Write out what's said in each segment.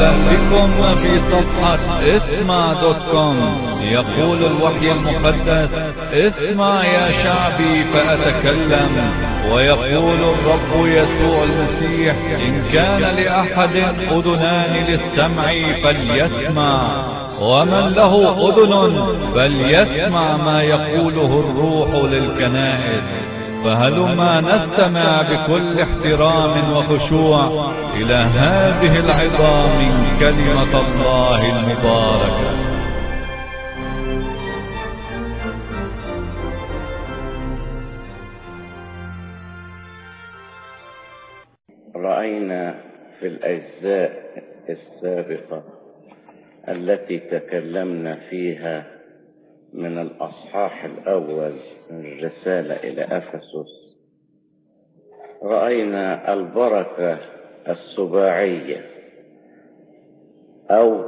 مرحبا بكم في صفحة اسمع.com. يقول الوحي المقدس: اسمع يا شعبي فأتكلم. ويقول الرب يسوع المسيح: إن كان لأحد أذنان للسمع فليسمع، ومن له أذن فليسمع ما يقوله الروح للكنائس. فهلما نستمع بكل احترام وخشوع إلى هذه العظة من كلمة الله المباركة. رأينا في الأجزاء السابقة التي تكلمنا فيها من الأصحاح الأول من الرسالة إلى أفسس، رأينا البركة السباعية أو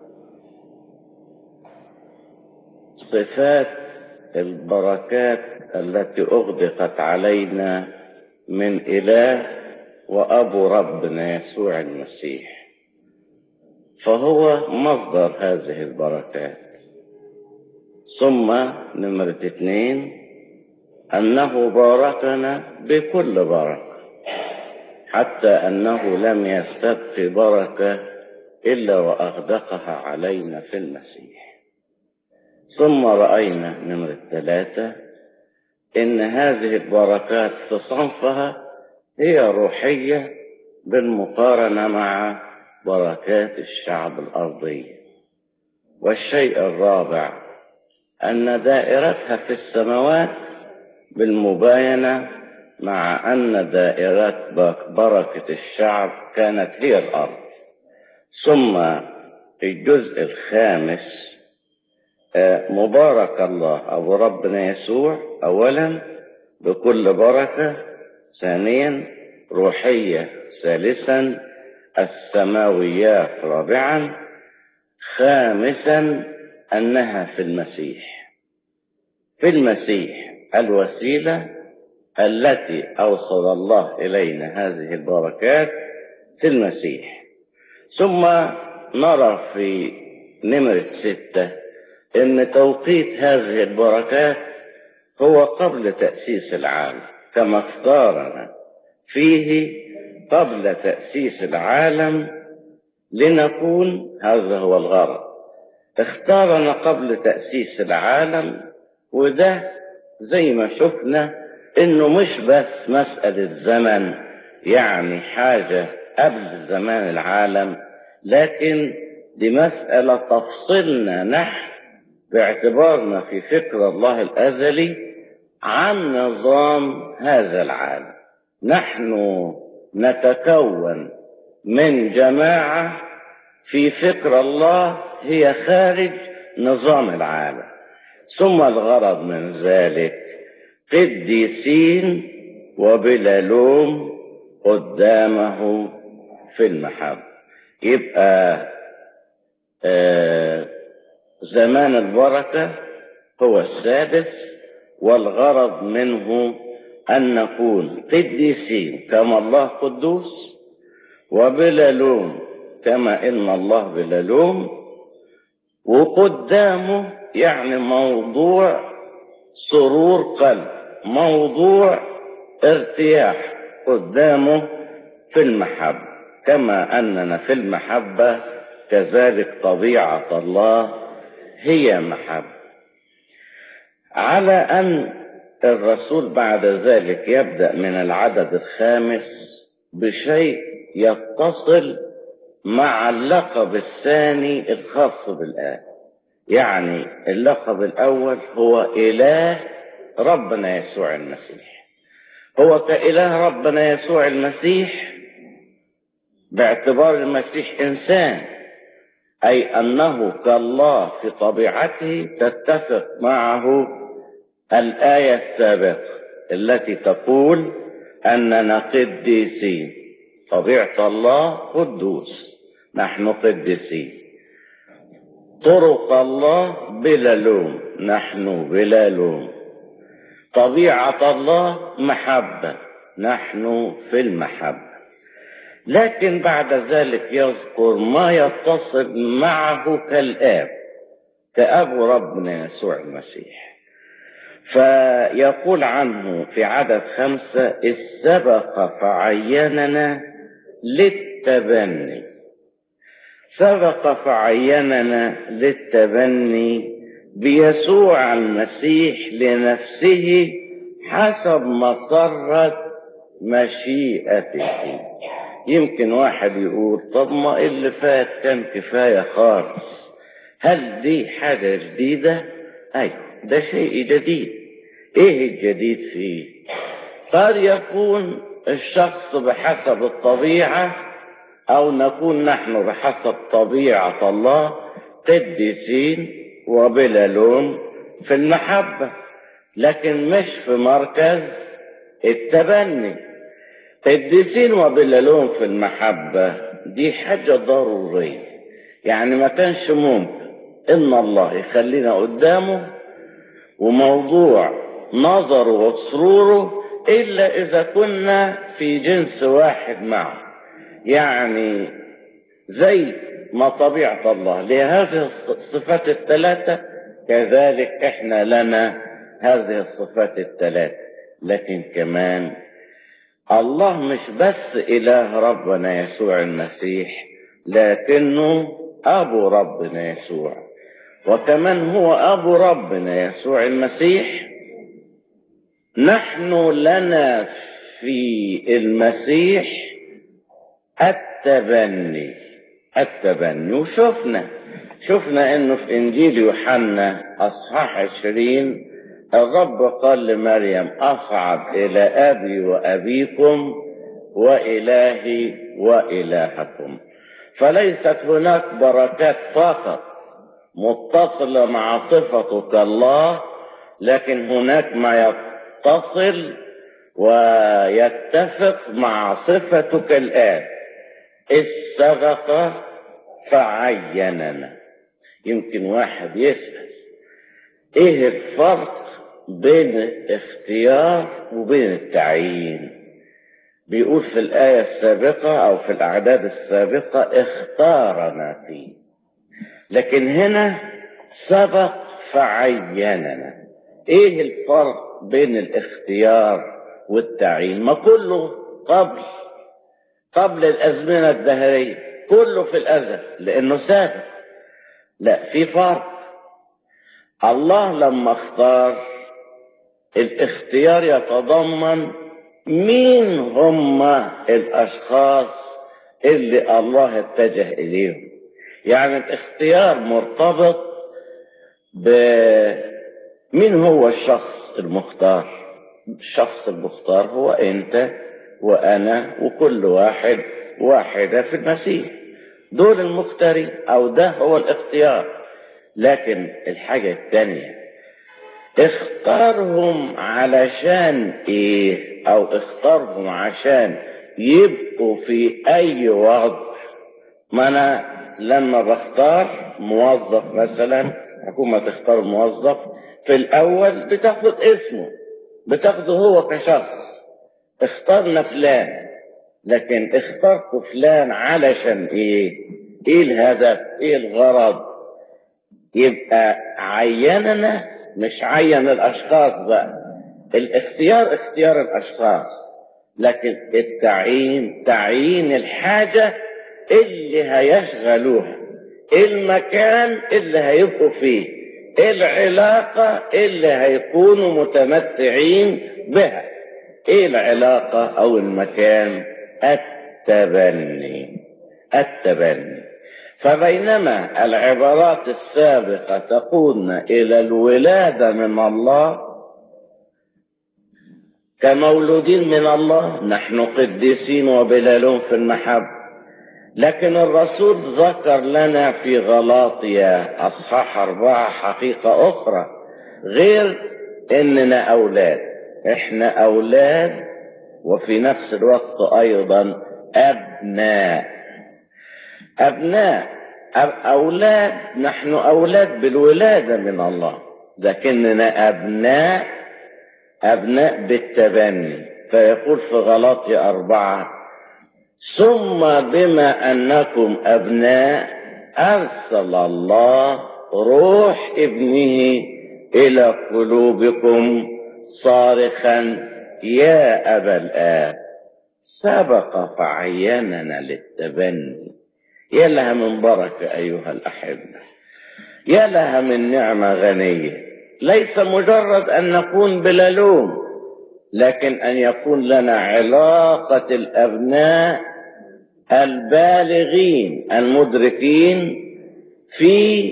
صفات البركات التي أغدقت علينا من إله وأبو ربنا يسوع المسيح، فهو مصدر هذه البركات. ثم نمرة 2 أنه باركنا بكل بركة، حتى أنه لم يستبق بركة إلا وأغدقها علينا في المسيح. ثم رأينا نمرة 3 إن هذه البركات في صنفها هي روحية بالمقارنة مع بركات الشعب الأرضية. والشيء الرابع أن دائرتها في السماوات بالمباينة مع أن دائرة بركة الشعب كانت هي الأرض. ثم الجزء الخامس مبارك الله أبو ربنا يسوع أولا بكل بركة، ثانيا روحية، ثالثا السماويات، رابعا خامسا أنها في المسيح. في المسيح الوسيلة التي أوصل الله إلينا هذه البركات في المسيح. ثم نرى في نمرة 6 إن توقيت هذه البركات هو قبل تأسيس العالم، كما اختارنا فيه قبل تأسيس العالم لنكون، هذا هو الغرض، اختارنا قبل تأسيس العالم. وده زي ما شفنا انه مش بس مسألة زمن، يعني حاجة قبل زمان العالم، لكن دي مسألة تفصلنا نحن باعتبارنا في فكر الله الأزلي عن نظام هذا العالم. نحن نتكون من جماعة في فكر الله هي خارج نظام العالم. ثم الغرض من ذلك قديسين وبلا لوم قدامه في المحبة. يبقى زمان البركة هو السادس، والغرض منه أن نكون قديسين كما الله قدوس، وبلا لوم كما إن الله بلا لوم، وقدامه يعني موضوع سرور قلب، موضوع ارتياح قدامه في المحبة. كما أننا في المحبة كذلك طبيعة الله هي محبة. على أن الرسول بعد ذلك يبدأ من العدد الخامس بشيء يتصل مع اللقب الثاني الخاص بالآية. يعني اللقب الأول هو إله ربنا يسوع المسيح. هو كإله ربنا يسوع المسيح باعتبار المسيح إنسان، أي أنه كالله في طبيعته تتفق معه الآية السابقة التي تقول أننا قديسين. طبيعة الله قدوس، نحن قديسين. طرق الله بلا لوم، نحن بلا لوم. طبيعة الله محبة، نحن في المحبة. لكن بعد ذلك يذكر ما يتصل معه كالآب، كأب ربنا يسوع المسيح. فيقول عنه في عدد 5: إذ سبق فعيننا للتبني. سبق فعيننا للتبني بيسوع المسيح لنفسه حسب مسرة مشيئته. يمكن واحد يقول طب ما اللي فات كان كفاية خالص، هل دي حاجة جديدة؟ أيوة، ده شيء جديد. إيه الجديد فيه؟ قد يكون الشخص بحسب الطبيعة، أو نكون نحن بحسب طبيعة الله قديسين وبلا لوم في المحبة، لكن مش في مركز التبني. قديسين وبلا لوم في المحبة دي حاجة ضرورية، يعني ما كانش ممكن إن الله يخلينا قدامه وموضوع نظره وسروره إلا إذا كنا في جنس واحد معه. يعني زي ما طبيعة الله لهذه الصفات الثلاثة، كذلك إحنا لنا هذه الصفات الثلاثة. لكن كمان الله مش بس إله ربنا يسوع المسيح، لكنه أبو ربنا يسوع، وكمان هو أبو ربنا يسوع المسيح. نحن لنا في المسيح التبني. وشفنا انه في انجيل يوحنا اصحاح 20 الرب قال لمريم: اصعد الى ابي وابيكم والهي والهكم. فليست هناك بركات فقط متصلة مع صفتك الله، لكن هناك ما يتصل ويتفق مع صفتك الآب. إذ سبق فعيننا. يمكن واحد يسأل ايه الفرق بين الاختيار وبين التعيين؟ بيقول في الآية السابقة أو في الأعداد السابقة اختارنا فيه، لكن هنا سبق فعيننا. ايه الفرق بين الاختيار والتعيين؟ ما كله قبل الأزمنة الدهرية، كله في الأزل لأنه سابق. لا، في فرق. الله لما اختار، الاختيار يتضمن مين هم الأشخاص اللي الله اتجه إليهم. يعني الاختيار مرتبط بمين هو الشخص المختار. الشخص المختار هو أنت وأنا وكل واحدة في المسيح، دول المختارين، أو ده هو الاختيار. لكن الحاجة الثانية، اختارهم علشان ايه؟ او اختارهم عشان يبقوا في اي وضع. ما انا لما بختار موظف مثلا، حكومة تختار موظف، في الاول بتاخد اسمه، بتاخده هو كشخص. اخترنا فلان، لكن اخترت فلان علشان ايه؟ ايه الهدف؟ ايه الغرض؟ يبقى عيننا، مش عين الاشخاص بقى. الاختيار اختيار الاشخاص، لكن التعيين تعيين الحاجة اللي هيشغلوها، المكان اللي هيبقوا فيه، العلاقة اللي هيكونوا متمتعين بها. ايه العلاقة او المكان؟ التبني. فبينما العبارات السابقة تقودنا إلى الولادة من الله كمولودين من الله، نحن قديسين وبلا لوم في المحبة، لكن الرسول ذكر لنا في غلاطيا أصحاح 4 حقيقة أخرى غير إننا أولاد. إحنا أولاد وفي نفس الوقت أيضا أبناء أولاد. نحن أولاد بالولادة من الله، لكننا أبناء بالتبني. فيقول في غلاطيا 4: ثم بما أنكم أبناء أرسل الله روح ابنه إلى قلوبكم صارخا يا أبا الآب. سبق فعيننا للتبني. يا لها من بركة أيها الأحبة، يا لها من نعمة غنية. ليس مجرد أن نكون بلا لوم، لكن أن يكون لنا علاقة الأبناء البالغين المدركين في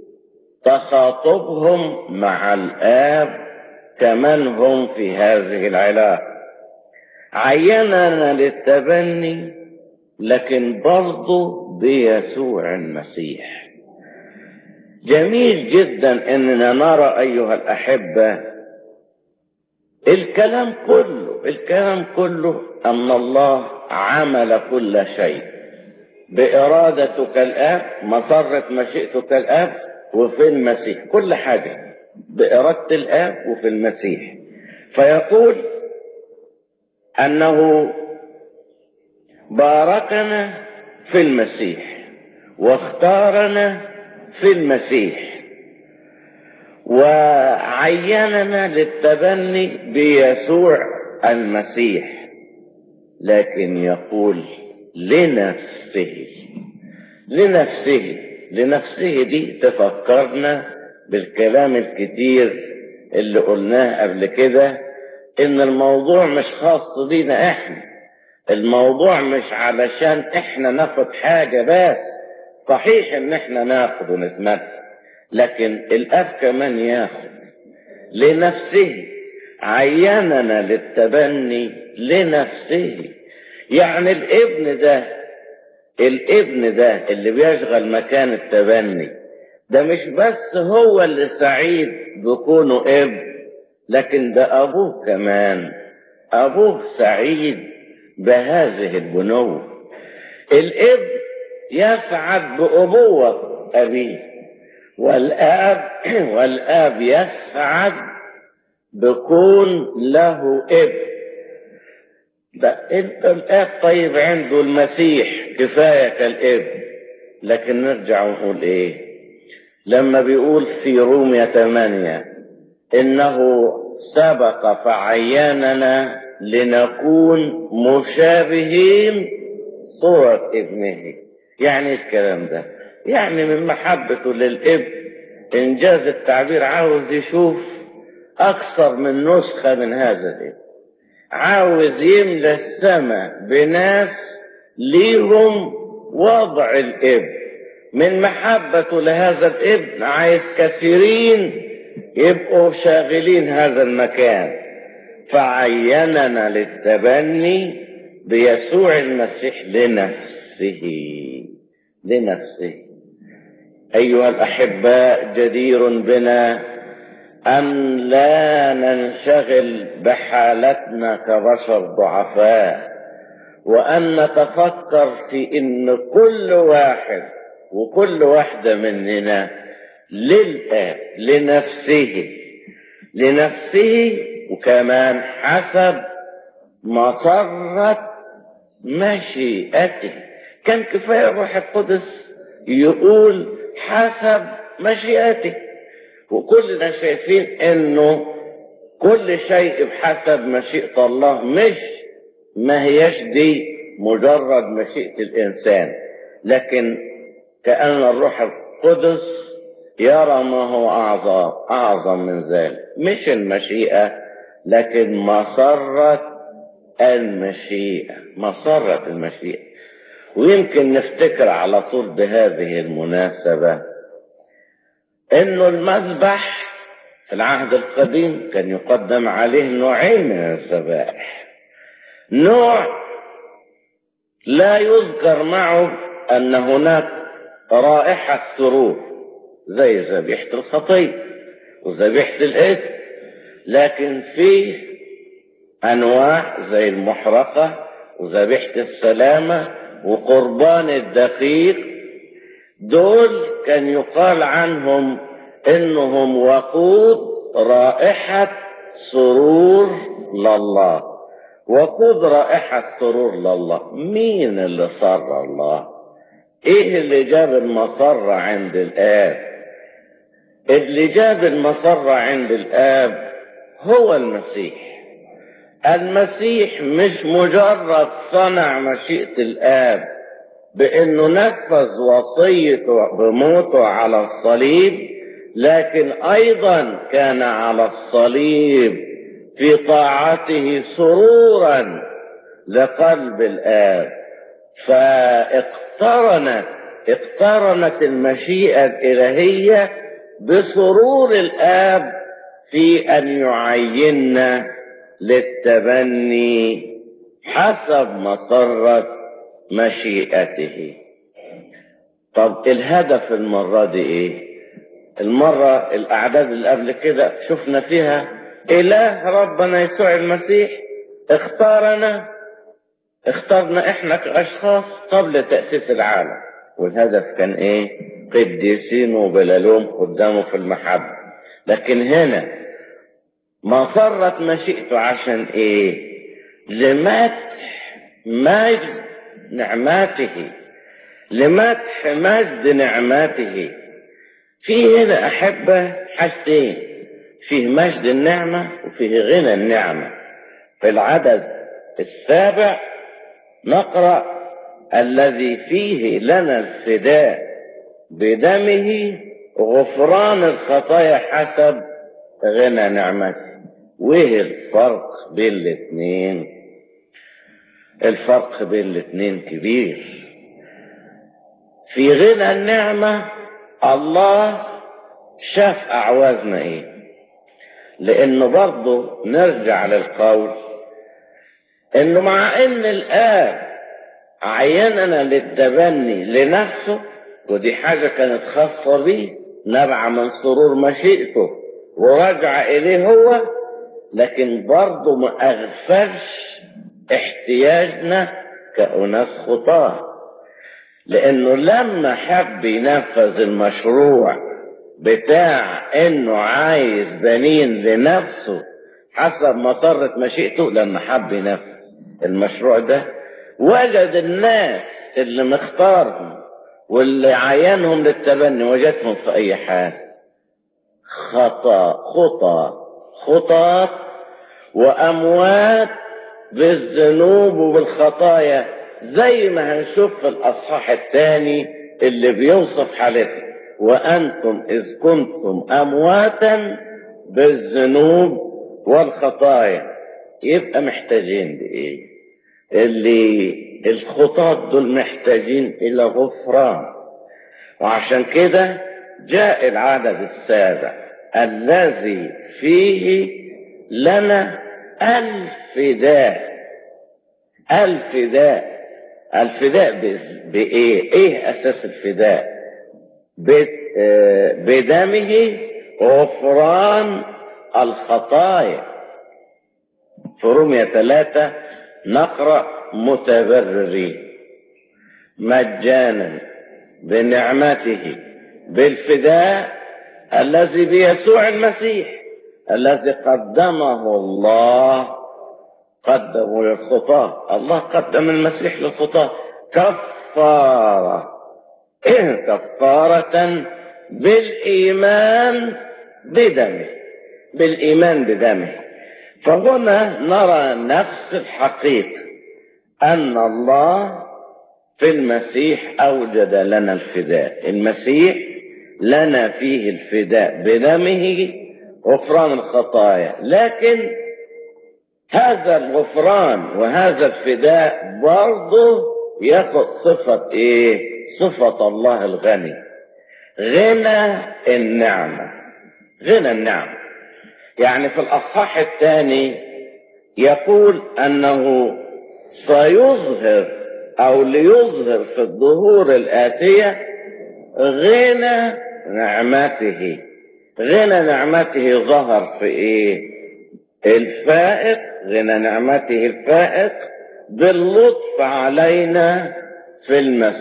تخاطبهم مع الآب كمن هم في هذه العلاقة. عيننا للتبني، لكن برضو بيسوع المسيح. جميل جدا أننا نرى أيها الأحبة الكلام كله أن الله عمل كل شيء بإرادته كالآب، مسرة مشيئته كالآب، وفي المسيح كل حاجة بإرادة الآب وفي المسيح. فيقول أنه باركنا في المسيح واختارنا في المسيح وعيننا للتبني بيسوع المسيح. لكن يقول لنفسه دي تفكرنا بالكلام الكتير اللي قلناه قبل كده، ان الموضوع مش خاص بينا احنا، الموضوع مش علشان احنا ناخد حاجة بس. صحيح ان احنا ناخد ونتمتع، لكن الاب كمان ياخد لنفسه. عيننا للتبني لنفسه، يعني الابن ده اللي بيشغل مكان التبني ده مش بس هو اللي سعيد بكونه ابن، لكن ده ابوه كمان. ابوه سعيد بهذه البنوة. الابن يسعد بأبوة أبيه، والآب يسعد بكون له ابن. ده انت الآب طيب عنده المسيح كفاية كالابن. لكن نرجع ونقول ايه لما بيقول في رومية 8 انه سبق فعيننا لنكون مشابهين صورة ابنه؟ يعني الكلام ده يعني من محبته للابن، انجاز التعبير، عاوز يشوف اكثر من نسخة من هذا الابن، عاوز يملى السماء بناس ليهم وضع الابن. من محبته لهذا الابن عايز كثيرين يبقوا شاغلين هذا المكان. فعيننا للتبني بيسوع المسيح لنفسه. أيها الأحباء، جدير بنا أن لا ننشغل بحالتنا كبشر ضعفاء، وأن نتفكر في إن كل واحد وكل واحدة مننا للآب لنفسه وكمان حسب مسرة مشيئته. كان كفاية الروح القدس يقول حسب مشيئته، وكلنا شايفين انه كل شيء بحسب مشيئة الله، ما هيش دي مجرد مشيئة الانسان، لكن كأن الروح القدس يرى ما هو اعظم من ذلك. مش المشيئة، لكن مسرة المشيئة. ويمكن نفتكر على طول بهذه المناسبة انه المذبح في العهد القديم كان يقدم عليه نوعين من الذبائح. نوع لا يذكر معه ان هناك رائحة سرور زي ذبيحة الخطية وذبيحة الإثم، لكن فيه انواع زي المحرقة وذبيحة السلامة وقربان الدقيق. دول كان يقال عنهم انهم وقود رائحة سرور لله. وخذ رائحة سرور لله. مين اللي سر الله؟ ايه اللي جاب المسرة عند الآب؟ اللي جاب المسرة عند الآب هو المسيح. المسيح مش مجرد صنع مشيئة الآب بأنه نفذ وصيته بموته على الصليب، لكن أيضا كان على الصليب في طاعته سرورا لقلب الآب. فاقترنت المشيئة الإلهية بسرور الآب في أن يعيننا للتبني حسب مسرة مشيئته. طب الهدف المرة دي ايه؟ الأعداد اللي قبل كده شفنا فيها إله ربنا يسوع المسيح اختارنا احنا كأشخاص قبل تأسيس العالم، والهدف كان ايه؟ قديسين وبلا لوم قدامه في المحبة. لكن هنا مسرت مشيئته عشان ايه؟ لمدح مجد نعماته، لمدح مجد نعماته. في هنا أحبة حاجتين، فيه مجد النعمة وفيه غنى النعمة. في العدد 7 نقرأ الذي فيه لنا الفداء بدمه غفران الخطايا حسب غنى نعمته. وايه الفرق بين الاثنين؟ الفرق بين الاثنين كبير. في غنى النعمة الله شاف أعوازنا ايه، لانه برضه نرجع للقول انه مع ان الآب عيننا للتبني لنفسه، ودي حاجة كانت خاصة بيه نبع من سرور مشيئته ورجع إليه هو، لكن برضه ما أغفلش احتياجنا كأناس خطاة. لأنه لما حب ينفذ المشروع بتاع إنه عايز بنين لنفسه حسب مسرة مشيئته، لما حب ينفذ المشروع ده وجد الناس اللي مختارهم واللي عينهم للتبني وجدهم في أي حال خطاة وأموات بالذنوب وبالخطايا، زي ما هنشوف في الأصحاح الثاني اللي بيوصف حالته: وأنتم إذ كنتم أمواتا بالذنوب والخطايا. يبقى محتاجين لإيه؟ الخطاة دول محتاجين إلى غفران. وعشان كده جاء العدد 7 الذي فيه لنا الفداء. الفداء بإيه؟ إيه أساس الفداء؟ بدمه غفران الخطايا. في رومية 3 نقرأ متبررين مجانا بنعمته بالفداء الذي بيسوع المسيح الذي قدمه الله للخطاة. الله قدم المسيح للخطاة كفارة بالإيمان بدمه. فهنا نرى نفس الحقيقة، أن الله في المسيح أوجد لنا الفداء. المسيح لنا فيه الفداء بدمه غفران الخطايا. لكن هذا الغفران وهذا الفداء برضه ياخد صفة ايه؟ صفة الله الغني، غنى النعمة. يعني في الأصحاح الثاني يقول أنه سيظهر أو ليظهر في الظهور الآتية غنى نعمته ظهر في ايه؟ الفائق، غنى نعمته الفائق باللطف علينا في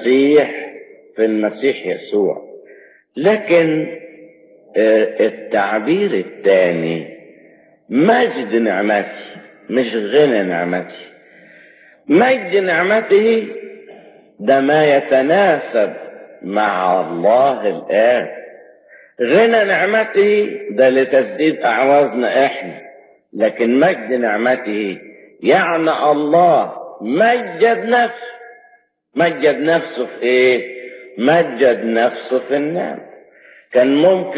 المسيح يسوع. لكن التعبير الثاني مجد نعمته، مش غنى نعمته. مجد نعمته ده ما يتناسب مع الله الآب. غنى نعمته ده لتسديد أعوازنا إحنا، لكن مجد نعمته يعني الله مجد نفسه. مجد نفسه في إيه؟ مجد نفسه في النعمة. كان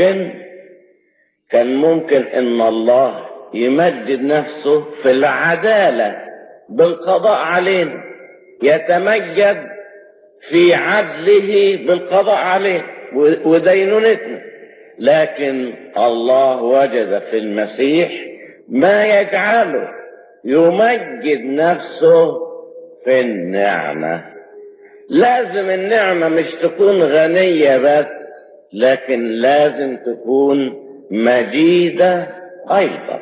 ممكن إن الله يمجد نفسه في العدالة بالقضاء علينا، يتمجد في عدله بالقضاء عليه ودينونتنا، لكن الله وجد في المسيح ما يجعله يمجد نفسه في النعمة. لازم النعمة مش تكون غنية بس، لكن لازم تكون مجيدة أيضا.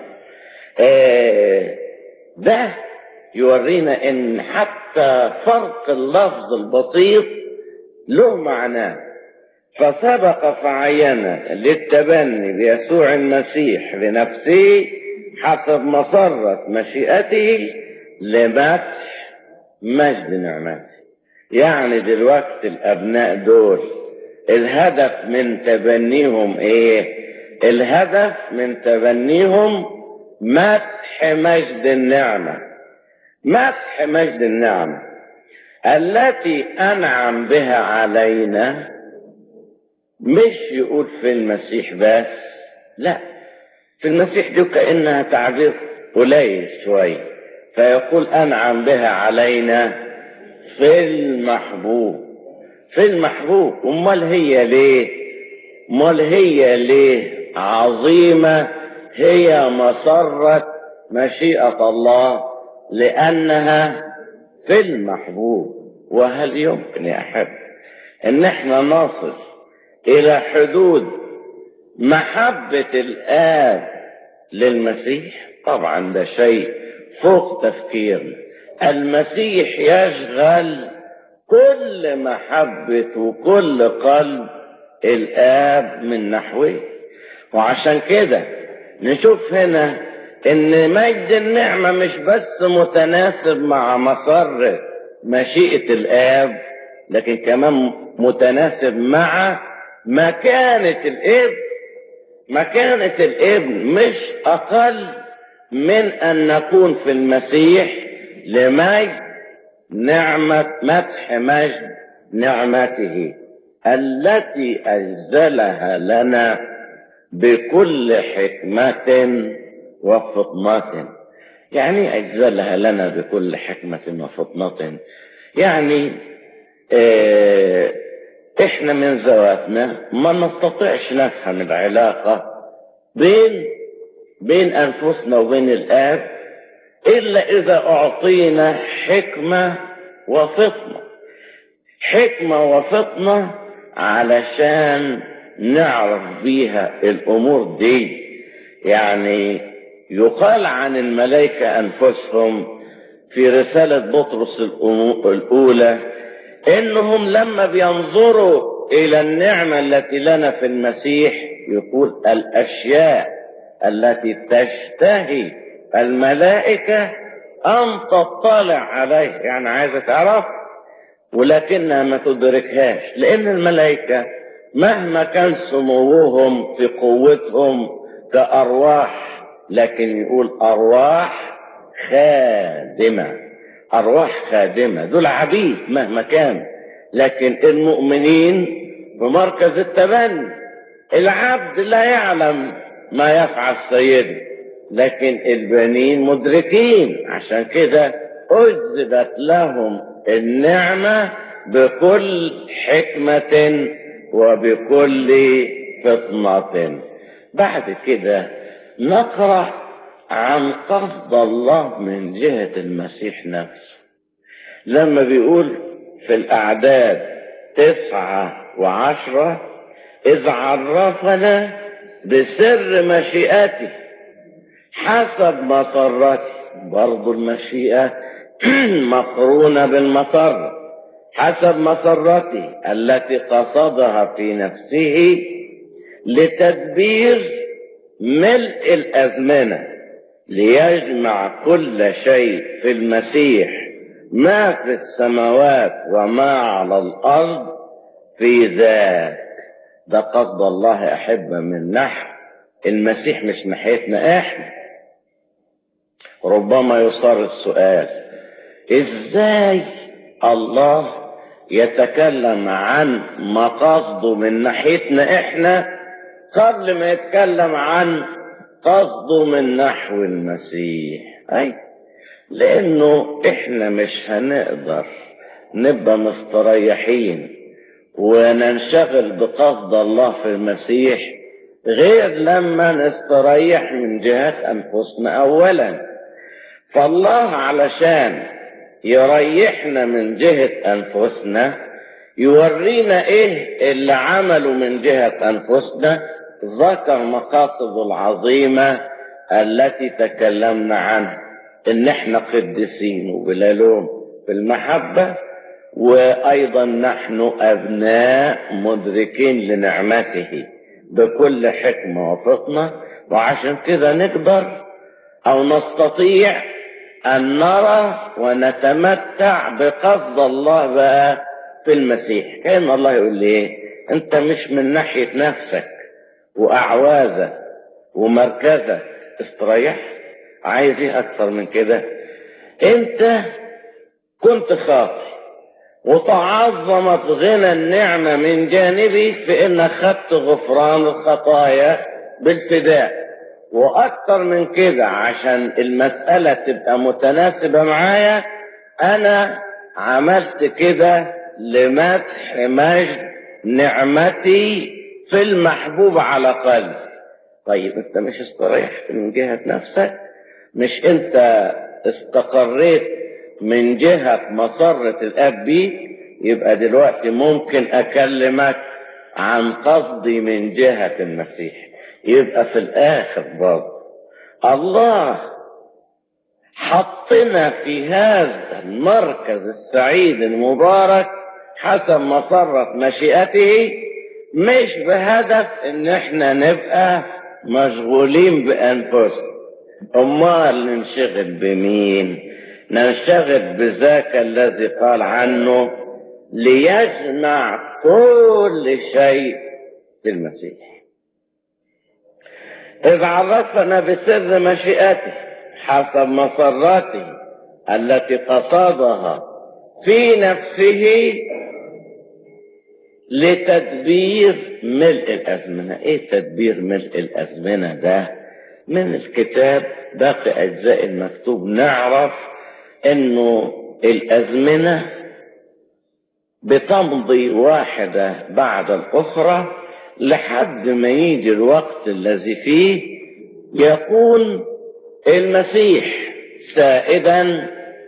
ده يورينا ان حتى فرق اللفظ البسيط له معناه. فسبق فعين للتبني بيسوع المسيح لنفسه حسب مسرة مشيئته لمدح مجد نعمته. يعني دلوقتي الابناء دول الهدف من تبنيهم ايه؟ الهدف من تبنيهم مدح مجد النعمة. مدح مجد النعمة التي أنعم بها علينا. مش يقول في المسيح بس، لا، في المسيح دي كأنها تعبير قليل شوية، فيقول أنعم بها علينا في المحبوب. في المحبوب. أمال هي ليه عظيمة؟ هي مسرة مشيئة الله، لأنها في المحبوب. وهل يمكن يا أحب إن احنا نصل إلى حدود محبة الآب للمسيح؟ طبعا ده شيء فوق تفكيرنا. المسيح يشغل كل محبة وكل قلب الآب من نحوه. وعشان كده نشوف هنا ان مجد النعمة مش بس متناسب مع مسرة مشيئة الآب، لكن كمان متناسب مع مكانة الابن. مكانة الابن مش أقل من أن نكون في المسيح لمجد مدح مجد نعمته التي أجزلها لنا بكل حكمة وفطنة. يعني أجزلها لنا بكل حكمة وفطنة، يعني احنا من ذواتنا ما نستطيعش نفهم العلاقة بين أنفسنا وبين الآب إلا إذا أعطينا حكمة وفطنة. حكمة وفطنة علشان نعرف بيها الأمور دي. يعني يقال عن الملائكة أنفسهم في رسالة بطرس الأولى إنهم لما بينظروا إلى النعمة التي لنا في المسيح يقول الأشياء التي تشتهي الملائكة أن تطلع عليه. يعني عايزة تعرف ولكنها ما تدركهاش، لأن الملائكة مهما كان سموهم في قوتهم كأرواح، لكن يقول أرواح خادمة. أرواح خادمة دول عبيد مهما كان، لكن المؤمنين في مركز التبني. العبد لا يعلم ما يفعل سيده، لكن البنين مدركين. عشان كده أجزلت لهم النعمة بكل حكمة وبكل فطنة. بعد كده نقرأ عن قصد الله من جهة المسيح نفسه لما بيقول في الأعداد 9 و10 إذ عرفنا بسر مشيئته حسب مسرته. برضو المشيئة مقرونة بالمسرة. حسب مسرته التي قصدها في نفسه لتدبير ملء الأزمنة ليجمع كل شيء في المسيح، ما في السماوات وما على الأرض في ذاك. ده قصد الله أحبة من نحو المسيح، مش ناحيتنا احنا. ربما يصار السؤال: ازاي الله يتكلم عن مقاصده من ناحيتنا احنا قبل ما يتكلم عن قصده من نحو المسيح؟ لانه احنا مش هنقدر نبقى مستريحين وننشغل بقصد الله في المسيح غير لما نستريح من جهة انفسنا اولا. فالله علشان يريحنا من جهة انفسنا يورينا ايه اللي عمله من جهة انفسنا، ذكر مقاصده العظيمة التي تكلمنا عنها، ان احنا قديسين وبلا لوم في المحبة، وايضا نحن ابناء مدركين لنعمته بكل حكمة وفطنة. وعشان كده نقدر او نستطيع ان نرى ونتمتع بقصد الله بقى في المسيح. كأن الله يقول لي ايه؟ انت مش من ناحية نفسك واعوازك ومركزك استريح، عايز ايه اكثر من كده؟ انت كنت خاطئ وتعظمت غنى النعمة من جانبي في انك خدت غفران الخطايا بالفداء، واكثر من كده عشان المسألة تبقى متناسبة معايا انا عملت كده لمدح مجد نعمتي في المحبوب على قلبي. طيب انت مش استريحت من جهة نفسك؟ مش انت استقريت من جهة مسرة الاب بيك؟ يبقى دلوقتي ممكن اكلمك عن قصدي من جهة المسيح. يبقى في الاخر برضه الله حطنا في هذا المركز السعيد المبارك حسب مسرة مشيئته، مش بهدف ان احنا نبقى مشغولين بانفسنا. امال ننشغل بمين؟ ننشغل بذاك الذي قال عنه ليجمع كل شيء في المسيح، إذ عرفنا بسر مشيئته حسب مسراته التي قصدها في نفسه لتدبير ملء الأزمنة. ايه تدبير ملء الأزمنة ده؟ من الكتاب باقي أجزاء المكتوب نعرف انه الأزمنة بتمضي واحدة بعد الأخرى لحد ما يجي الوقت الذي فيه يكون المسيح سائدا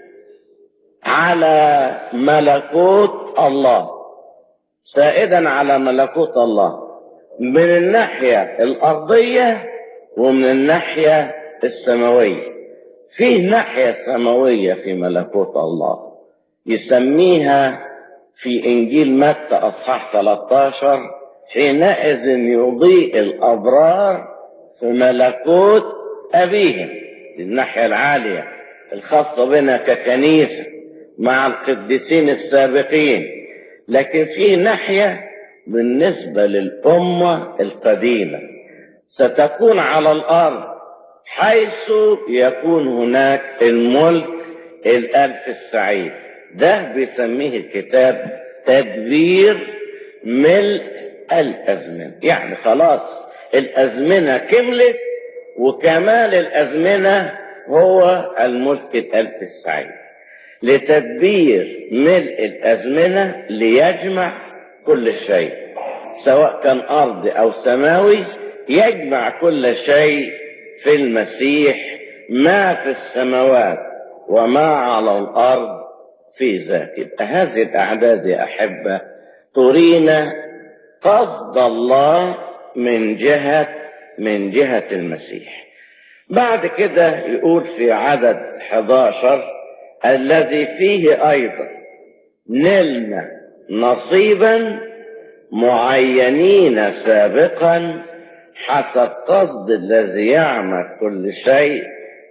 على ملكوت الله، سائدا على ملكوت الله من الناحية الأرضية ومن الناحية السماوية. فيه ناحية سماوية في ملكوت الله يسميها في إنجيل متى أصحاح 13 حينئذ يضيء الأبرار في ملكوت أبيهم. الناحية العالية الخاصة بنا ككنيسة مع القديسين السابقين، لكن في ناحية بالنسبة للأمة القديمة ستكون على الأرض حيث يكون هناك الملك الألف السعيد. ده بيسميه الكتاب تدبير ملء الأزمنة. يعني خلاص الأزمنة كملت وكمال الأزمنة هو الملك الألف السعيد. لتدبير ملء الأزمنة ليجمع كل شيء سواء كان أرضي أو سماوي، يجمع كل شيء في المسيح، ما في السماوات وما على الأرض في ذاك. يبقى هذه الأعداد يا أحبة ترينا قصد الله من جهة المسيح. بعد كده يقول في عدد 11 الذي فيه أيضا نلنا نصيبا معينين سابقا حسب قصد الذي يعمل كل شيء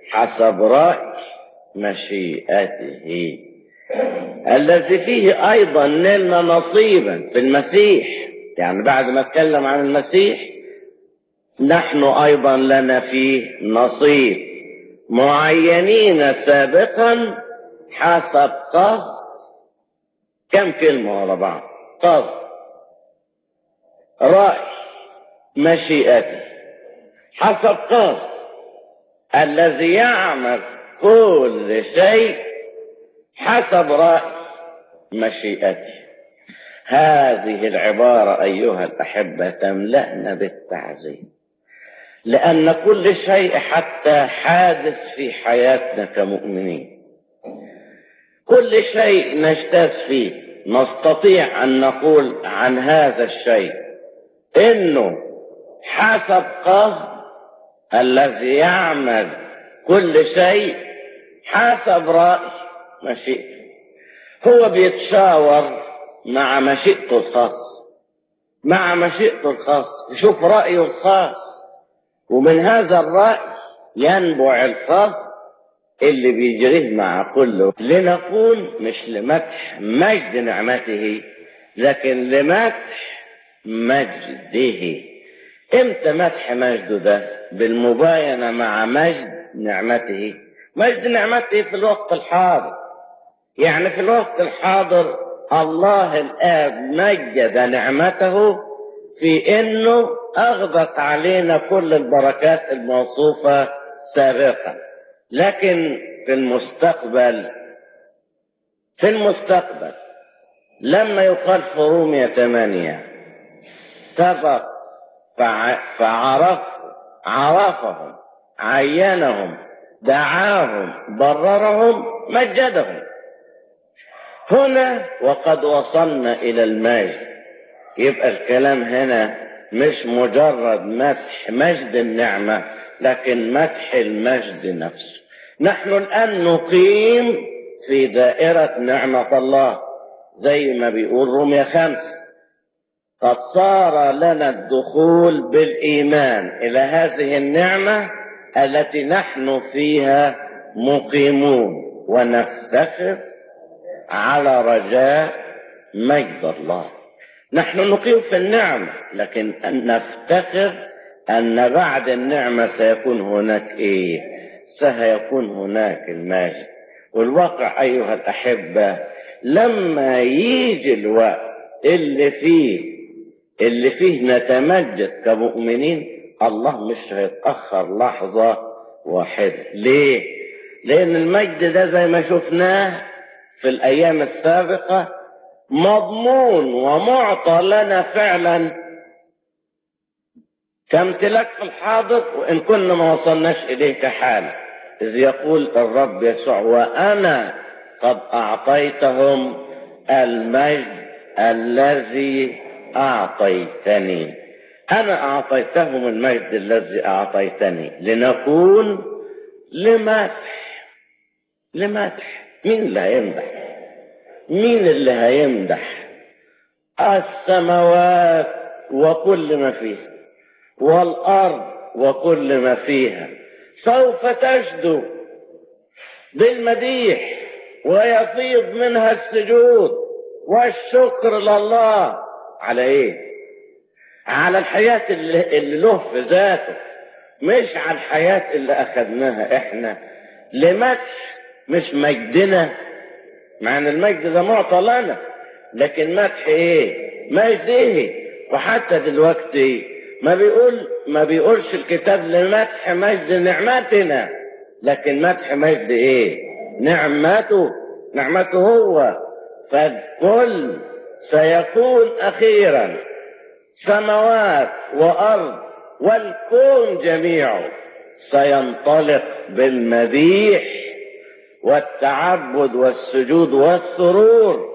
حسب رأي مشيئته، الذي فيه أيضا نلنا نصيبا في المسيح. يعني بعد ما اتكلم عن المسيح نحن أيضا لنا فيه نصيب، معينين سابقا حسب قصد. كم كلمة ورا بعض؟ قصد، رأي، مشيئته، حسب قصد الذي يعمل كل شيء حسب رأي مشيئته. هذه العبارة أيها الأحبة تملأنا بالتعزية، لأن كل شيء حتى حادث في حياتنا كمؤمنين، كل شيء نجتاز فيه نستطيع أن نقول عن هذا الشيء إنه حسب قصد الذي يعمل كل شيء حسب رأي مشيئته. هو بيتشاور مع مشيئته الخاصة، مع مشيئته الخاصة، يشوف رأيه الخاص، ومن هذا الرأي ينبع القصد اللي بيجريه مع كله، لنكون مش لمدح مجد نعمته لكن لمدح مجده. امتى مدح مجده ده؟ بالمباينة مع مجد نعمته. مجد نعمته في الوقت الحاضر، يعني في الوقت الحاضر الله الآب مجد نعمته في انه اغدق علينا كل البركات الموصوفة سابقا. لكن في المستقبل لما يقال في رومية 8 سبق عرفهم، عينهم، دعاهم، بررهم، مجدهم. هنا وقد وصلنا إلى المجد. يبقى الكلام هنا مش مجرد مدح مجد النعمة لكن مدح المجد نفسه. نحن الآن نقيم في دائرة نعمة الله زي ما بيقول رومية 5: قد صار لنا الدخول بالإيمان إلى هذه النعمة التي نحن فيها مقيمون، ونفتخر على رجاء مجد الله. نحن نقيم في النعمة لكن نفتخر أن بعد النعمة سيكون هناك إيه؟ سيكون هناك المجد. والواقع أيها الأحبة لما يجي الوقت اللي فيه نتمجد كمؤمنين، الله مش هيتأخر لحظة واحدة. ليه؟ لأن المجد ده زي ما شفناه في الأيام السابقة مضمون ومعطى لنا فعلا كامتلاك في الحاضر، وإن كنا ما وصلناش إليه كحالة، إذ يقول الرب يسوع: وأنا قد أعطيتهم المجد الذي أعطيتني. أنا أعطيتهم المجد الذي أعطيتني لنكون لمدح. مين اللي هيمدح؟ مين اللي هيمدح؟ السماوات وكل ما فيها والأرض وكل ما فيها سوف تشدو بالمديح ويفيض منها السجود والشكر لله. على ايه؟ على الحياة اللي له في ذاته، مش على الحياة اللي اخذناها احنا لمدح مش مجدنا، مع ان المجد ده معطى لنا، لكن مدح ايه؟ مجد ايه؟ وحتى دلوقتي ما بيقولش الكتاب لمدح مجد نعمتنا، لكن مدح مجد ايه؟ نعمته هو. فالكل سيكون اخيرا، سماوات وارض والكون جميعه سينطلق بالمديح والتعبد والسجود والسرور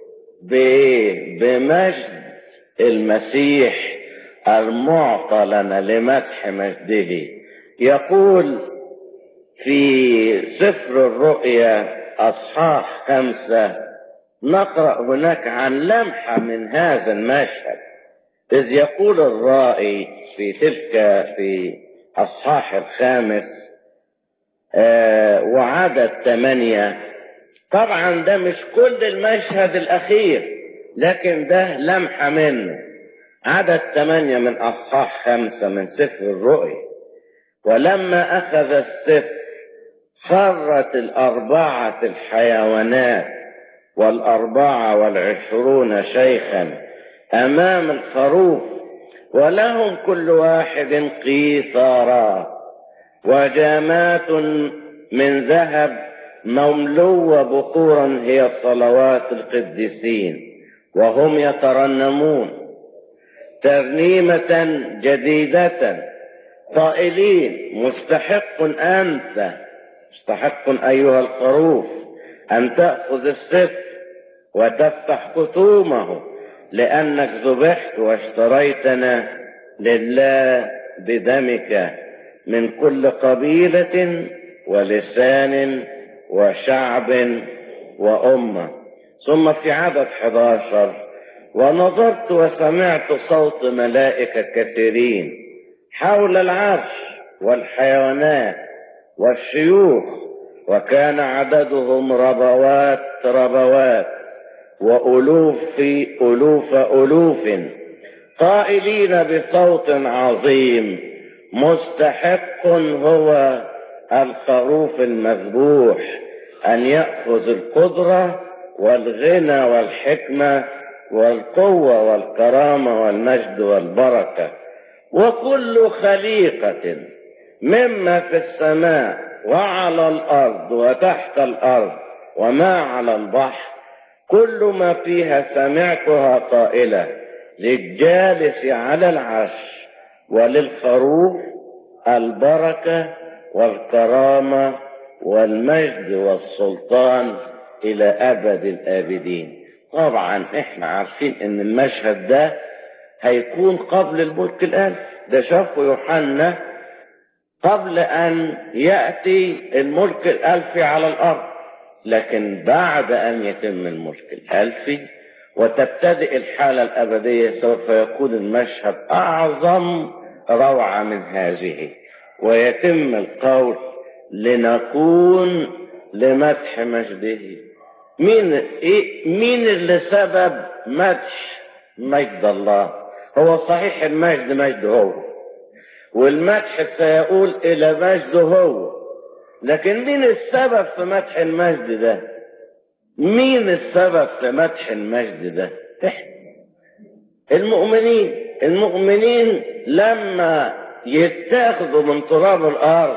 بمجد المسيح المعطى لنا لمدح مجده. يقول في سفر الرؤيا أصحاح 5 نقرأ هناك عن لمحة من هذا المشهد، إذ يقول الرائي في أصحاح 5: وعدد 8. طبعا ده مش كل المشهد الأخير، لكن ده لمحة منه. عدد 8 من أصحاح 5 من سفر الرؤيا: ولما أخذ السفر خرت 4 الحيوانات 24 شيخا أمام الخروف، ولهم كل واحد قيثارات وجامات من ذهب مملوة بخورا، هي صلوات القديسين، وهم يترنمون ترنيمة جديدة قائلين: مستحق أنت، مستحق أيها الخروف، أن تأخذ السفر وتفتح ختومه، لأنك ذبحت واشتريتنا لله بدمك من كل قبيلة ولسان وشعب وأمة. ثم في عدد 11: ونظرت وسمعت صوت ملائكة كثيرين حول العرش والحيوانات والشيوخ، وكان عددهم ربوات وألوف في ألوف قائلين بصوت عظيم: مستحق هو الخروف المذبوح أن يأخذ القدرة والغنى والحكمة والقوة والكرامة والمجد والبركة. وكل خليقة مما في السماء وعلى الأرض وتحت الأرض وما على البحر، كل ما فيها سمعتها قائلة: للجالس على العرش وللخروف البركة والكرامة والمجد والسلطان إلى أبد الآبدين. طبعا احنا عارفين ان المشهد ده هيكون قبل الملك الألف. ده شافه يوحنا قبل أن يأتي الملك الألفي على الأرض، لكن بعد أن يتم الملك الألفي وتبتدئ الحالة الأبدية سوف يكون المشهد أعظم روعة من هذه، ويتم القول: لنكون لمدح مجده. مين اللي سبب مدح مجد الله؟ هو صحيح المجد مجده هو، والمدح سيقول إلى مجده هو، لكن مين السبب في مدح المجد ده؟ مين السبب في مدح المجد ده؟ المؤمنين لما يتاخذوا من تراب الأرض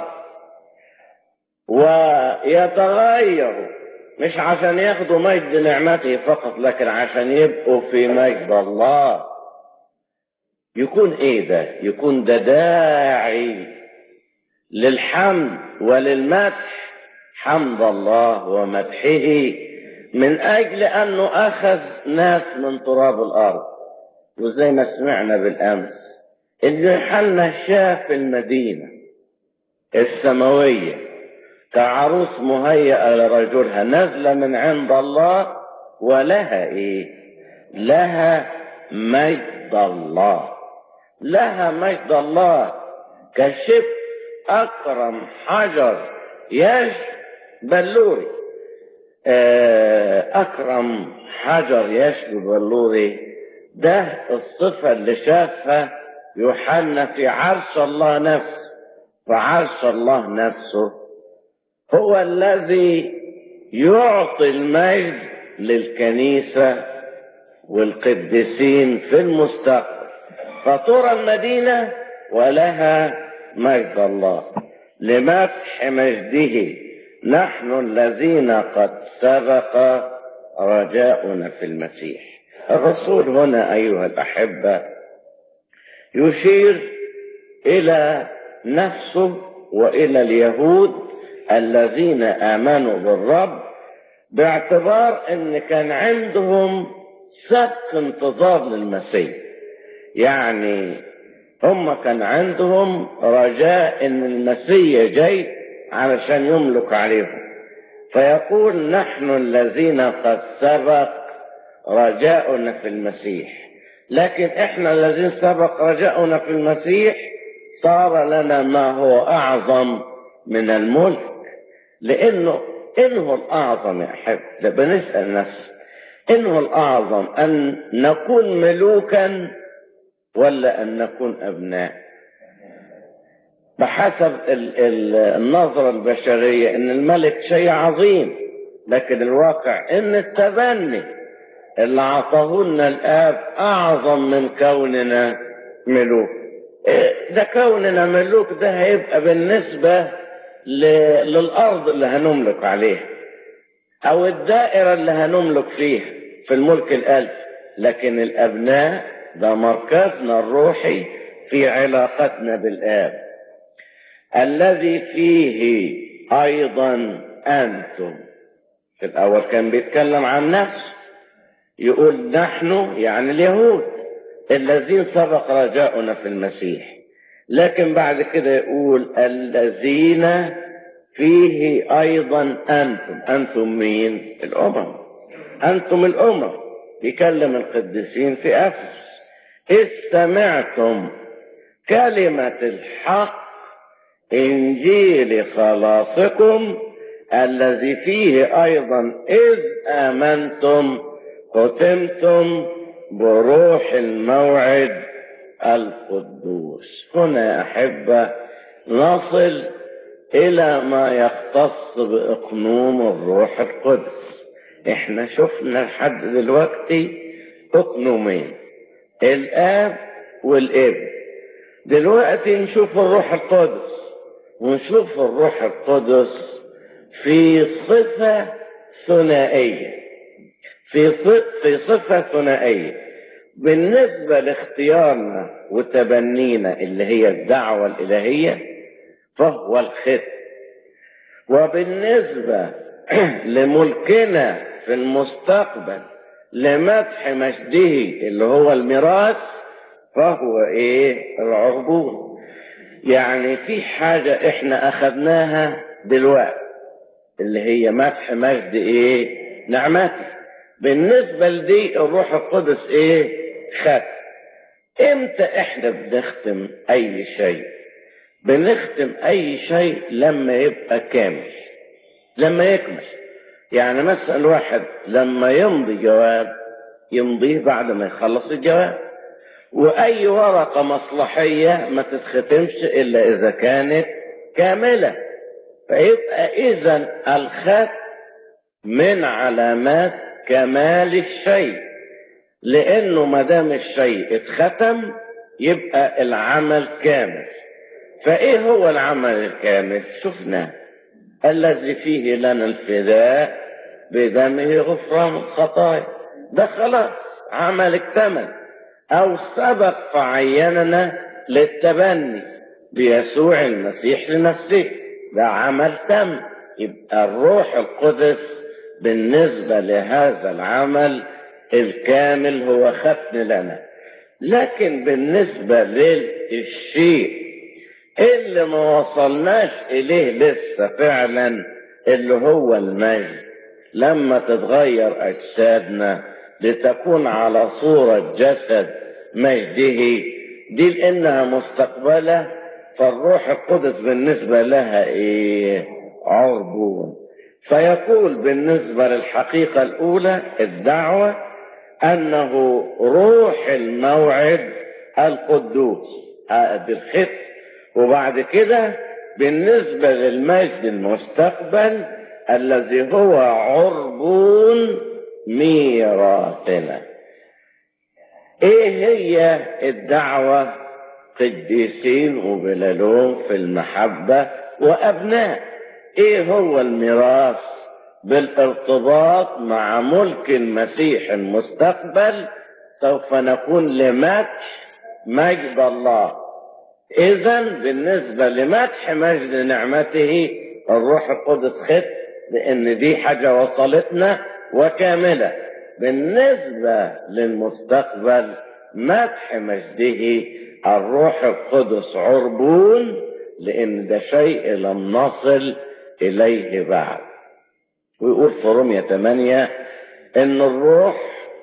ويتغيروا، مش عشان ياخدوا مجد نعمته فقط، لكن عشان يبقوا في مجد الله. يكون ايه ده؟ يكون ده داعي للحمد وللمدح، حمد الله ومدحه، من اجل انه اخذ ناس من تراب الارض. وزي ما سمعنا بالامس ان يوحنا شاف المدينة السماوية كعروس مهيئة لرجلها نازلة من عند الله، ولها ايه؟ لها مجد الله، لها مجد الله كشف أكرم حجر بلوري. أكرم حجر يشبه بلوري، ده الصفة اللي شافها يوحنا في عرش الله نفسه. فعرش الله نفسه هو الذي يعطي المجد للكنيسة والقديسين في المستقبل. فترى المدينة ولها مجد الله لمدح مجده، نحن الذين قد سبق رجاؤنا في المسيح. الرسول هنا أيها الأحبة يشير إلى نفسه وإلى اليهود الذين آمنوا بالرب، باعتبار أن كان عندهم سبق انتظار للمسيح. يعني هم كان عندهم رجاء ان المسيح جاي علشان يملك عليهم، فيقول: نحن الذين قد سبق رجاؤنا في المسيح. لكن احنا الذين سبق رجاؤنا في المسيح صار لنا ما هو اعظم من الملك، لأنه إنه الأعظم يا أحب، ده بنسأل نفسه إنه الأعظم أن نكون ملوكا ولا أن نكون أبناء؟ بحسب النظرة البشرية إن الملك شيء عظيم، لكن الواقع إن التبني اللي عطاه لنا الآب أعظم من كوننا ملوك. ده كوننا ملوك ده هيبقى بالنسبة للأرض اللي هنملك عليها أو الدائرة اللي هنملك فيها في الملك الألف، لكن الأبناء ده مركزنا الروحي في علاقتنا بالآب الذي فيه أيضا أنتم. في الأول كان بيتكلم عن نفسه، يقول نحن يعني اليهود الذين سبق رجاؤنا في المسيح، لكن بعد كده يقول الذين فيه أيضا أنتم. أنتم مين؟ الأمم. أنتم الأمم. يكلم القديسين في أفسس إذ سمعتم كلمة الحق إنجيل خلاصكم الذي فيه أيضا إذ آمنتم ختمتم بروح الموعد القدوس. هنا أحبة نصل إلى ما يختص بإقنوم الروح القدس. إحنا شفنا لحد دلوقتي إقنومين، الآب والابن. دلوقتي نشوف الروح القدس، ونشوف الروح القدس في صفة ثنائية، في صفة ثنائية بالنسبة لاختيارنا وتبنينا اللي هي الدعوة الإلهية فهو الختم، وبالنسبة لملكنا في المستقبل لمدح مجده اللي هو الميراث فهو العربون. يعني في حاجة احنا اخذناها دلوقتي اللي هي مدح مجد نعمته. بالنسبة لدي الروح القدس ختم. امتى احنا بنختم اي شيء؟ بنختم اي شيء لما يبقى كامل، لما يكمل. يعني مثلا واحد لما يمضي جواب يمضيه بعد ما يخلص الجواب، واي ورقة مصلحية ما تتختمش الا اذا كانت كاملة. فيبقى اذا الختم من علامات كمال الشيء، لانه ما دام الشيء اتختم يبقى العمل كامل. فايه هو العمل الكامل؟ شفناه الذي فيه لنا الفداء بدمه غفران الخطايا. ده خلاص عمل اكتمل، او سبق فعيننا للتبني بيسوع المسيح لنفسه، ده عمل تم. يبقى الروح القدس بالنسبة لهذا العمل الكامل هو ختم لنا. لكن بالنسبة للشيء اللي ما وصلناش إليه لسه فعلا اللي هو المجد، لما تتغير أجسادنا لتكون على صورة جسد مجده، دي لأنها مستقبلة. فالروح القدس بالنسبة لها عربون. فيقول بالنسبة للحقيقة الأولى الدعوة أنه روح الموعد القدوس بالختم، وبعد كده بالنسبة للمجد المستقبل الذي هو عربون ميراثنا. ايه هي الدعوة؟ قديسين وبلالون في المحبة وأبناء. ايه هو الميراث؟ بالارتباط مع ملك المسيح المستقبل سوف نكون لمدح مجد الله. اذا بالنسبة لمدح مجد نعمته الروح القدس ختم، لان دي حاجة وصلتنا وكاملة. بالنسبة للمستقبل مدح مجده الروح القدس عربون، لان ده شيء لم نصل اليه بعد. ويقول في رومية 8 ان الروح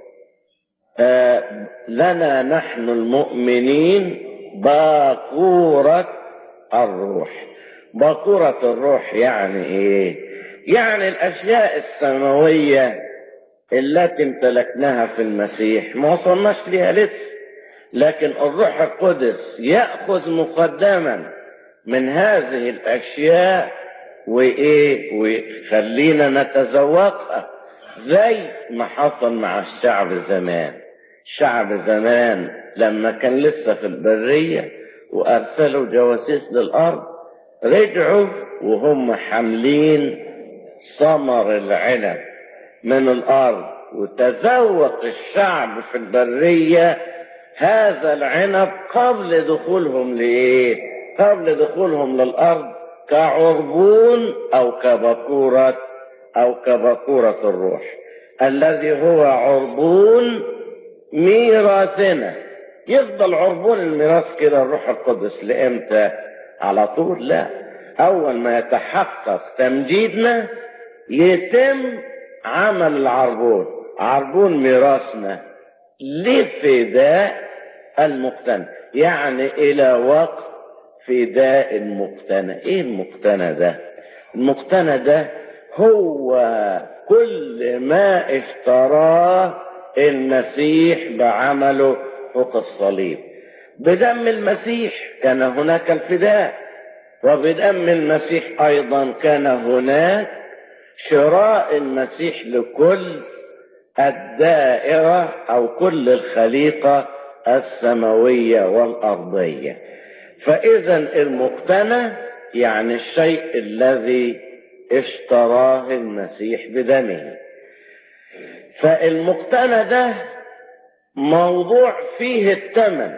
لنا نحن المؤمنين باكورة الروح. باكورة الروح يعني ايه؟ يعني الاشياء السماوية التي امتلكناها في المسيح ما وصلناش ليها لسه، لكن الروح القدس يأخذ مقدما من هذه الاشياء وايه ويخلينا نتذوقها، زي ما حصل مع الشعب زمان. الشعب زمان لما كان لسه في البرية وارسلوا جواسيس للارض، رجعوا وهم حاملين ثمر العنب من الارض، وتذوق الشعب في البرية هذا العنب قبل دخولهم لايه؟ قبل دخولهم للارض، كعربون او كبكورة الروح الذي هو عربون ميراثنا. يفضل عربون الميراث كده الروح القدس لامتى؟ على طول؟ لا، اول ما يتحقق تمجيدنا يتم عمل العربون، عربون ميراثنا لفداء المقتنى، يعني الى وقت فداء المقتنى. ايه المقتنى ده؟ المقتنى ده هو كل ما اشتراه المسيح بعمله فوق الصليب. بدم المسيح كان هناك الفداء، وبدم المسيح ايضا كان هناك شراء المسيح لكل الدائرة او كل الخليقة السماوية والارضية. فاذا المقتنى يعني الشيء الذي اشتراه المسيح بدمه. فالمقتنى ده موضوع فيه الثمن،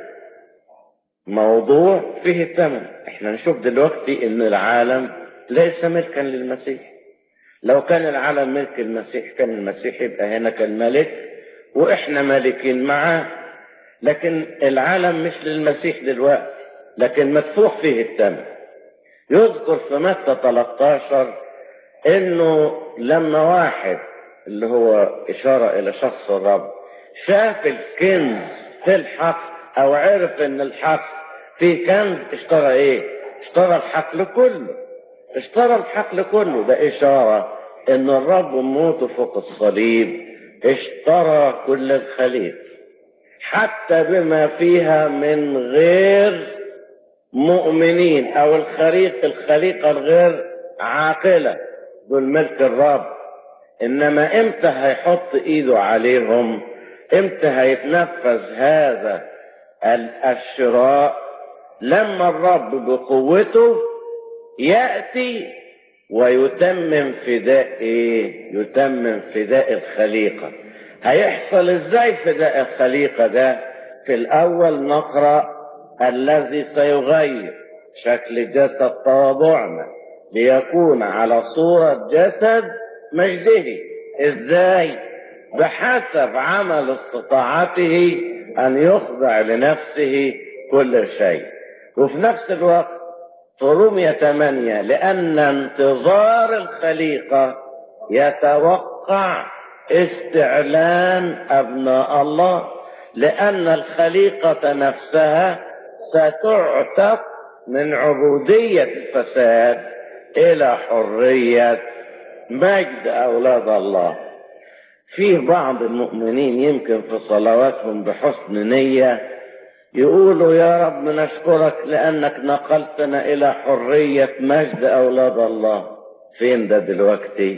موضوع فيه الثمن. احنا نشوف دلوقتي ان العالم ليس ملكا للمسيح. لو كان العالم ملك المسيح كان المسيح يبقى هنا كالملك واحنا مالكين معاه، لكن العالم مش للمسيح دلوقتي، لكن مدفوع فيه الثمن. يذكر في متى 13 انه لما واحد اللي هو اشارة الى شخص الرب شاف الكنز في الحق او عرف ان الحق في كنز، اشترى ايه؟ اشترى الحقل كله، اشترى الحقل كله. ده اشارة ان الرب موته فوق الصليب اشترى كل الخليقة، حتى بما فيها من غير مؤمنين او الخليقة الغير عاقلة، دول ملك الرب. انما امتى هيحط ايده عليهم؟ امتى هيتنفذ هذا الشراء؟ لما الرب بقوته يأتي ويتمم فداء ايه؟ يتمم فداء الخليقة. هيحصل ازاي فداء الخليقة ده؟ في الاول نقرأ الذي سيغير شكل جسد تواضعنا ليكون على صورة جسد مجده. ازاي؟ بحسب عمل استطاعته ان يخضع لنفسه كل شيء. وفي نفس الوقت في رومية 8 لان انتظار الخليقة يتوقع استعلان ابناء الله، لان الخليقة نفسها ستعتق من عبودية الفساد الى حرية مجد اولاد الله. فيه بعض المؤمنين يمكن في صلواتهم بحسن نية يقولوا يا رب نشكرك لانك نقلتنا الى حرية مجد اولاد الله. فين ده دلوقتي؟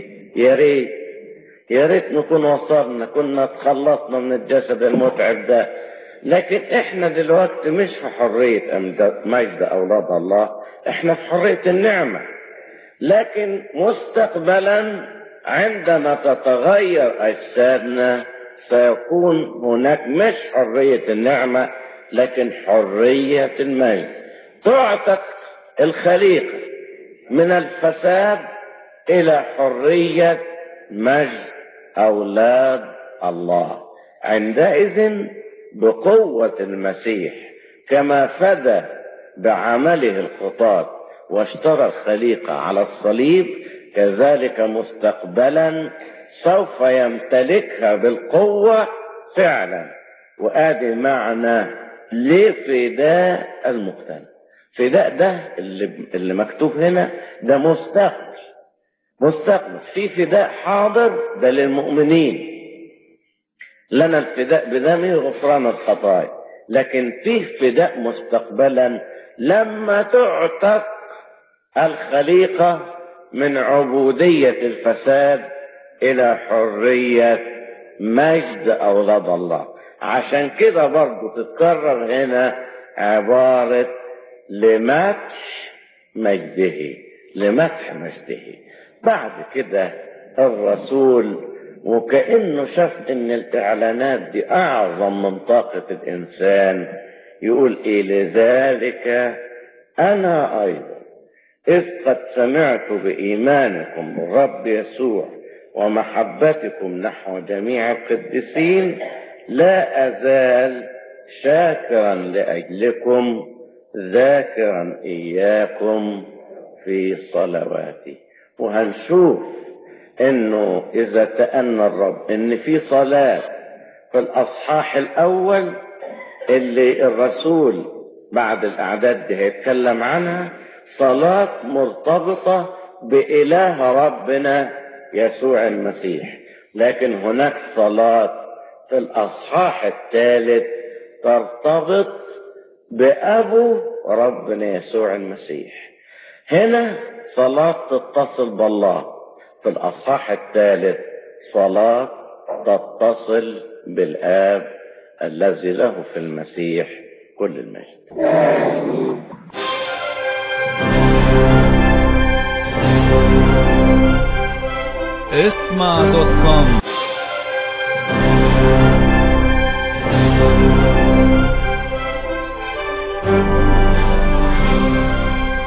يا ريت نكون وصلنا، كنا تخلصنا من الجسد المتعب ده. لكن احنا دلوقتي مش في حرية مجد اولاد الله، احنا في حرية النعمة. لكن مستقبلا عندما تتغير اجسادنا سيكون هناك مش حرية النعمة لكن حرية المجد. تعتق الخليقة من الفساد الى حرية مجد اولاد الله. عندئذ بقوة المسيح كما فدى بعمله الخطاة واشترى الخليقة على الصليب، كذلك مستقبلا سوف يمتلكها بالقوة فعلا. وآدي معنى لفداء المقتنى. فداء ده اللي مكتوب هنا ده مستقبل. في فداء حاضر ده للمؤمنين، لنا الفداء بدمه غفران الخطايا، لكن فيه فداء مستقبلا لما تعتق الخليقة من عبودية الفساد إلى حرية مجد أولاد الله. عشان كده برضو تتكرر هنا عبارة لمدح مجده. بعد كده الرسول وكأنه شاف ان الاعلانات دي اعظم من طاقة الانسان، يقول ايه؟ لذلك انا ايضا اذ قد سمعت بايمانكم بالرب يسوع ومحبتكم نحو جميع القديسين لا ازال شاكرا لاجلكم ذاكرا اياكم في صلواتي. وهنشوف انه اذا تأنى الرب ان في صلاة في الاصحاح الاول اللي الرسول بعد الاعداد دي هيتكلم عنها، صلاة مرتبطة بإله ربنا يسوع المسيح. لكن هناك صلاة في الاصحاح الثالث ترتبط بأبو ربنا يسوع المسيح. هنا صلاة تتصل بالله، في الأصحاح الثالث صلاة تتصل بالآب الذي له في المسيح كل المجد.